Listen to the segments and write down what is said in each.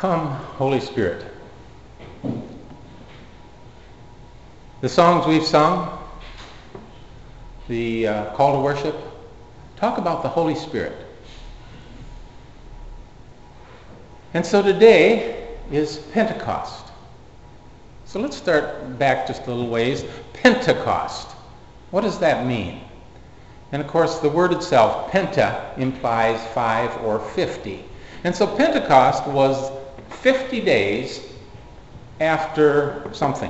Come, Holy Spirit. The songs we've sung, the call to worship, talk about the Holy Spirit. And so today is Pentecost. So let's start back just a little ways. Pentecost. What does that mean? And of course, the word itself, penta, implies 5 or 50. And so Pentecost was 50 days after something.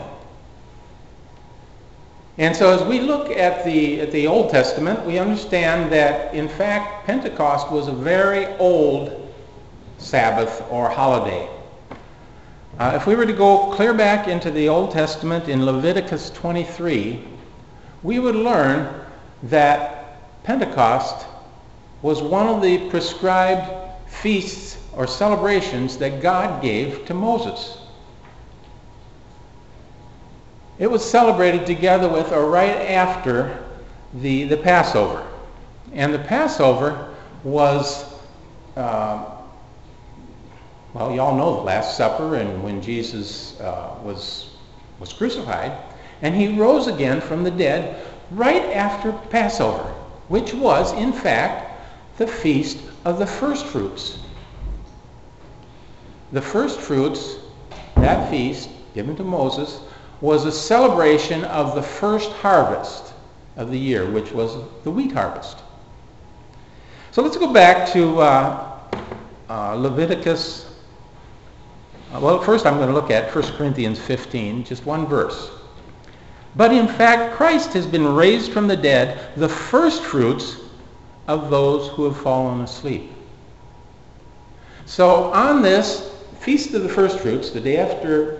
And so as we look at the Old Testament, we understand that, in fact, Pentecost was a very old Sabbath or holiday. If we were to go clear back into the Old Testament in Leviticus 23, we would learn that Pentecost was one of the prescribed feasts or celebrations that God gave to Moses. It was celebrated together with or right after the Passover. And the Passover was, you all know the Last Supper and when Jesus was crucified. And he rose again from the dead right after Passover, which was, in fact, the Feast of the First Fruits. The First Fruits, that feast given to Moses, was a celebration of the first harvest of the year, which was the wheat harvest. So let's go back to Leviticus. First I'm going to look at 1 Corinthians 15, just one verse. But in fact, Christ has been raised from the dead, the first fruits of those who have fallen asleep. So on this Feast of the First Fruits, the day after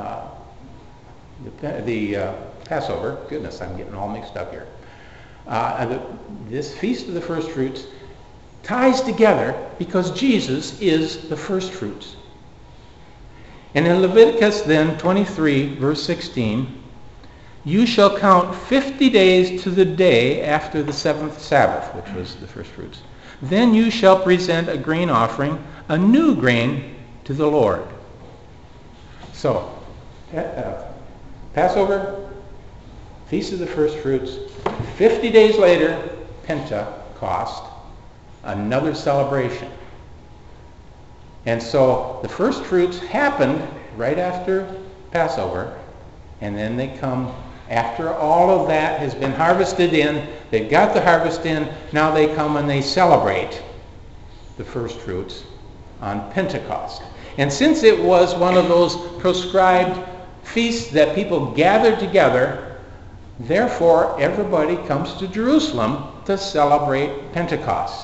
the Passover, goodness, I'm getting all mixed up here. This Feast of the First Fruits ties together because Jesus is the first fruits. And in Leviticus then 23, verse 16, you shall count 50 days to the day after the seventh Sabbath, which was the first fruits. Then you shall present a grain offering, a new grain, to the Lord. So, Passover, Feast of the First Fruits, 50 days later, Pentecost, another celebration. And so the first fruits happened right after Passover, and then they come after all of that has been harvested in. They've got the harvest in. Now they come and they celebrate the first fruits on Pentecost. And since it was one of those prescribed feasts that people gathered together, therefore everybody comes to Jerusalem to celebrate Pentecost.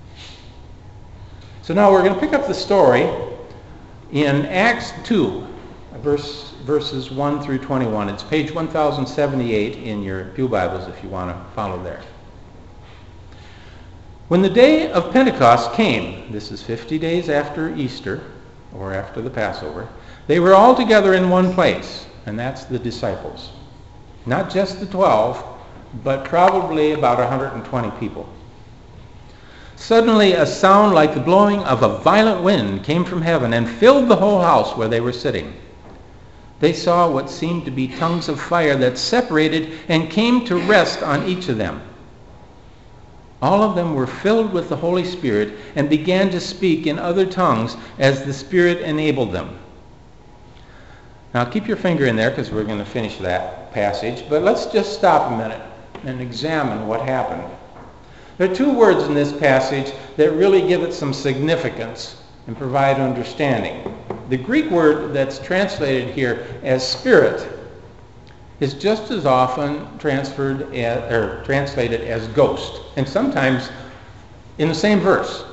So now we're going to pick up the story in Acts 2, verses 1 through 21. It's page 1078 in your Pew Bibles if you want to follow there. When the day of Pentecost came, this is 50 days after Easter, or after the Passover, they were all together in one place, and that's the disciples. Not just the 12, but probably about 120 people. Suddenly a sound like the blowing of a violent wind came from heaven and filled the whole house where they were sitting. They saw what seemed to be tongues of fire that separated and came to rest on each of them. All of them were filled with the Holy Spirit and began to speak in other tongues as the Spirit enabled them. Now keep your finger in there because we're going to finish that passage, but let's just stop a minute and examine what happened. There are two words in this passage that really give it some significance and provide understanding. The Greek word that's translated here as spirit is just as often translated as ghost, and sometimes in the same verse.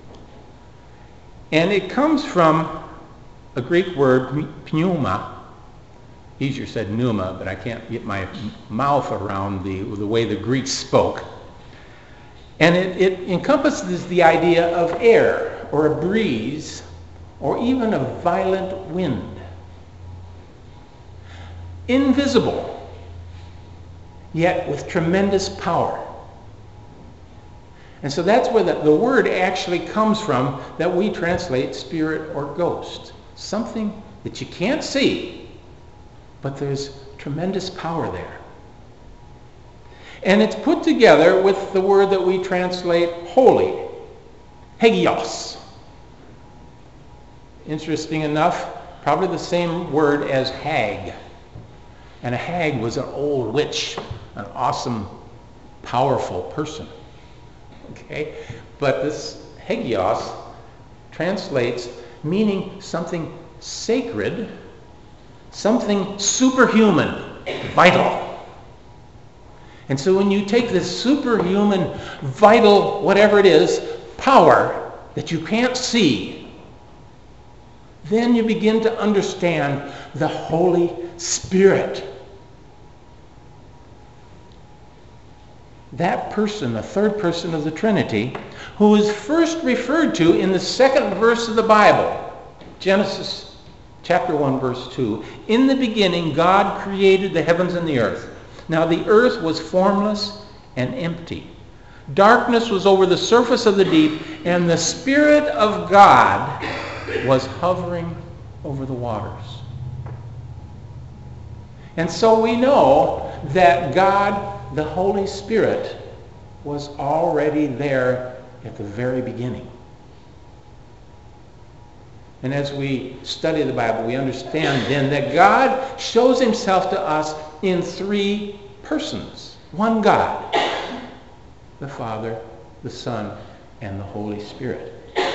And it comes from a Greek word, pneuma. Easier said pneuma, but I can't get my mouth around the way the Greeks spoke. And it encompasses the idea of air, or a breeze, or even a violent wind. Invisible, yet with tremendous power. And so that's where the word actually comes from that we translate spirit or ghost. something that you can't see, but there's tremendous power there. And it's put together with the word that we translate holy, hagios. Interesting enough, probably the same word as hag. And a hag was an old witch, an awesome, powerful person. Okay? But this hagios translates meaning something sacred, something superhuman, vital. And so when you take this superhuman, vital, whatever it is, power that you can't see, then you begin to understand the Holy Spirit. That person, the third person of the Trinity, who is first referred to in the second verse of the Bible, Genesis chapter 1, verse 2. In the beginning, God created the heavens and the earth. Now the earth was formless and empty. Darkness was over the surface of the deep, and the Spirit of God was hovering over the waters. And so we know that God, the Holy Spirit, was already there at the very beginning. And as we study the Bible, we understand then that God shows himself to us in three persons. One God, the Father, the Son, and the Holy Spirit.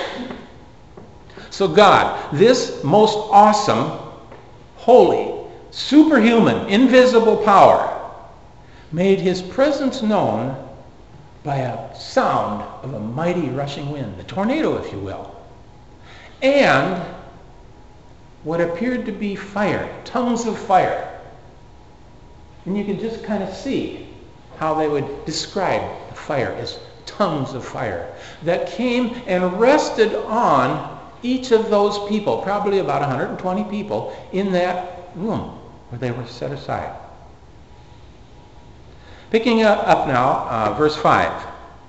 So God, this most awesome, holy, superhuman, invisible power, made his presence known by a sound of a mighty rushing wind, a tornado, if you will, and what appeared to be fire, tongues of fire. And you can just kind of see how they would describe the fire as tongues of fire that came and rested on each of those people, probably about 120 people, in that room where they were set aside. Picking up now, verse 5.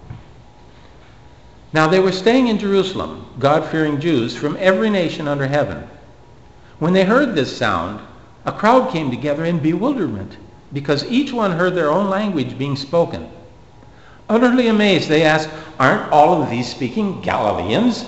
Now they were staying in Jerusalem, God-fearing Jews from every nation under heaven. When they heard this sound, a crowd came together in bewilderment, because each one heard their own language being spoken. Utterly amazed, they asked, "Aren't all of these speaking Galileans?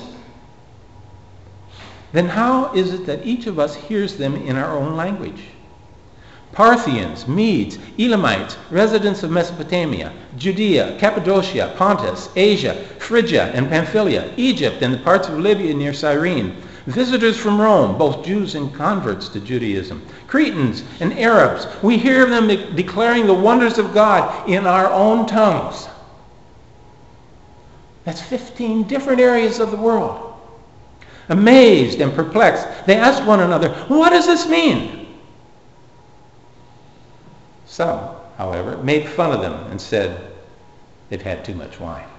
Then how is it that each of us hears them in our own language?" Parthians, Medes, Elamites, residents of Mesopotamia, Judea, Cappadocia, Pontus, Asia, Phrygia and Pamphylia, Egypt and the parts of Libya near Cyrene, visitors from Rome, both Jews and converts to Judaism, Cretans and Arabs, we hear them declaring the wonders of God in our own tongues. That's 15 different areas of the world. Amazed and perplexed, they asked one another, "What does this mean?" Some, however, made fun of them and said they've had too much wine.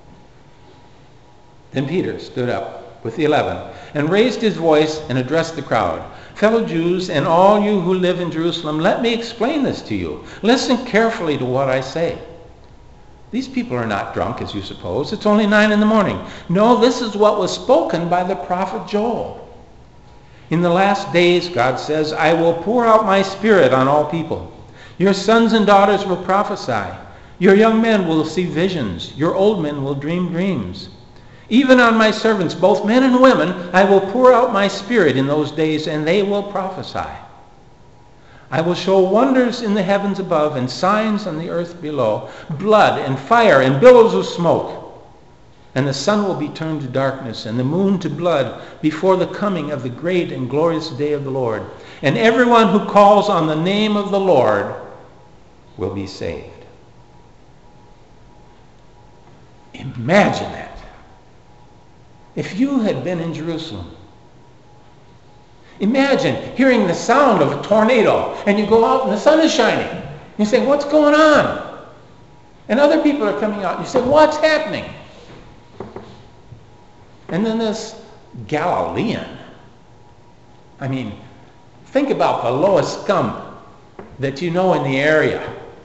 Then Peter stood up with the 11 and raised his voice and addressed the crowd. "Fellow Jews and all you who live in Jerusalem, let me explain this to you. Listen carefully to what I say. These people are not drunk, as you suppose. It's only 9 a.m. No, this is what was spoken by the prophet Joel. In the last days, God says, I will pour out my Spirit on all people. Your sons and daughters will prophesy. Your young men will see visions. Your old men will dream dreams. Even on my servants, both men and women, I will pour out my Spirit in those days, and they will prophesy. I will show wonders in the heavens above and signs on the earth below, blood and fire and billows of smoke. And the sun will be turned to darkness and the moon to blood before the coming of the great and glorious day of the Lord. And everyone who calls on the name of the Lord will be saved." Imagine that. If you had been in Jerusalem, imagine hearing the sound of a tornado, and you go out and the sun is shining. You say, "What's going on?" And other people are coming out. You say, "What's happening?" And then this Galilean. I mean, think about the lowest scum that you know in the area.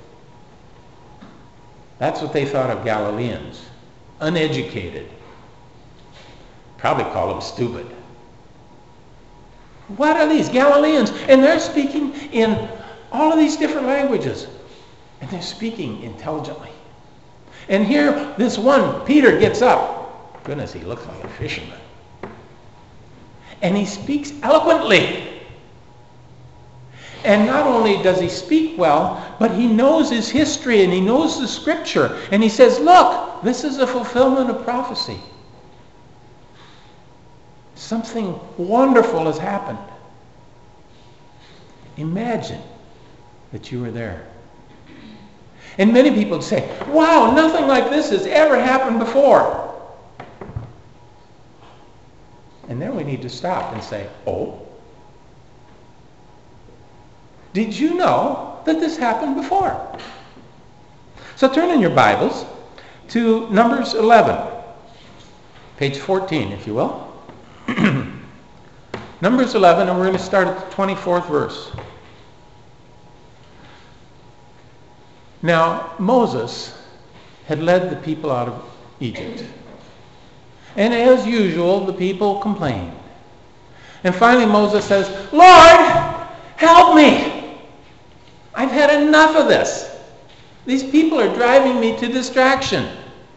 That's what they thought of Galileans. Uneducated. Probably call them stupid. What are these Galileans? And they're speaking in all of these different languages. And they're speaking intelligently. And here, this one, Peter, gets up. Goodness, he looks like a fisherman. And he speaks eloquently. And not only does he speak well, but he knows his history and he knows the scripture. And he says, look, this is a fulfillment of prophecy. Something wonderful has happened. Imagine that you were there. And many people would say, wow, nothing like this has ever happened before. And then we need to stop and say, oh, did you know that this happened before? So turn in your Bibles to Numbers 11, page 14, if you will. Numbers 11, and we're going to start at the 24th verse. Now, Moses had led the people out of Egypt. And as usual, the people complained. And finally Moses says, Lord, help me. I've had enough of this. These people are driving me to distraction.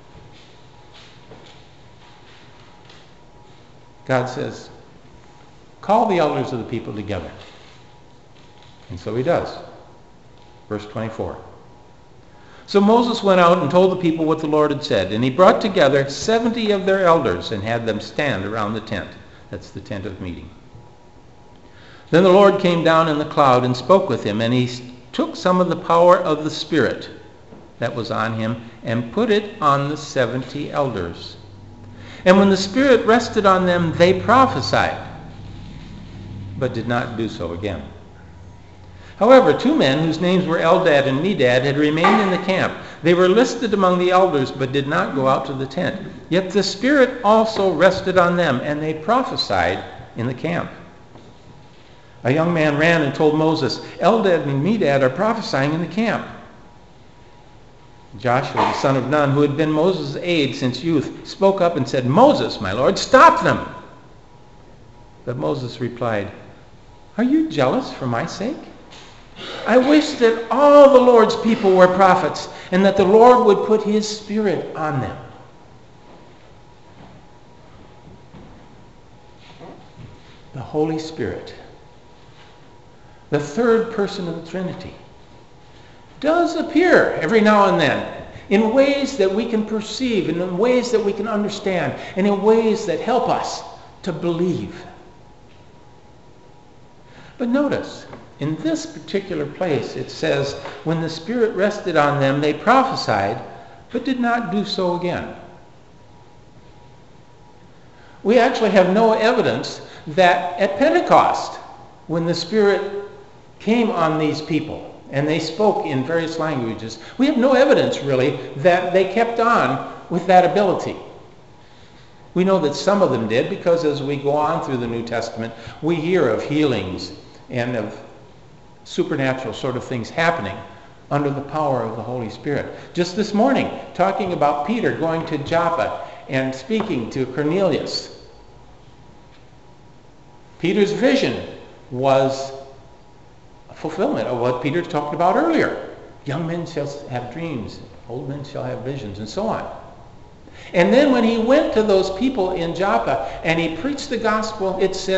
God says, call the elders of the people together. And so he does. Verse 24. So Moses went out and told the people what the Lord had said. And he brought together 70 of their elders and had them stand around the tent. That's the tent of meeting. Then the Lord came down in the cloud and spoke with him. And he took some of the power of the Spirit that was on him and put it on the 70 elders. And when the Spirit rested on them, they prophesied, but did not do so again. However, 2 men whose names were Eldad and Medad had remained in the camp. They were listed among the elders, but did not go out to the tent. Yet the Spirit also rested on them, and they prophesied in the camp. A young man ran and told Moses, Eldad and Medad are prophesying in the camp. Joshua, the son of Nun, who had been Moses' aide since youth, spoke up and said, Moses, my Lord, stop them. But Moses replied, are you jealous for my sake? I wish that all the Lord's people were prophets, and that the Lord would put his Spirit on them. The Holy Spirit, the third person of the Trinity, does appear every now and then in ways that we can perceive, and in ways that we can understand, and in ways that help us to believe. But notice, in this particular place, it says, when the Spirit rested on them, they prophesied, but did not do so again. We actually have no evidence that at Pentecost, when the Spirit came on these people, and they spoke in various languages, we have no evidence, really, that they kept on with that ability. We know that some of them did, because as we go on through the New Testament, we hear of healings and of supernatural sort of things happening under the power of the Holy Spirit. Just this morning, talking about Peter going to Joppa and speaking to Cornelius. Peter's vision was a fulfillment of what Peter talked about earlier. Young men shall have dreams, old men shall have visions, and so on. And then when he went to those people in Joppa and he preached the gospel, it says,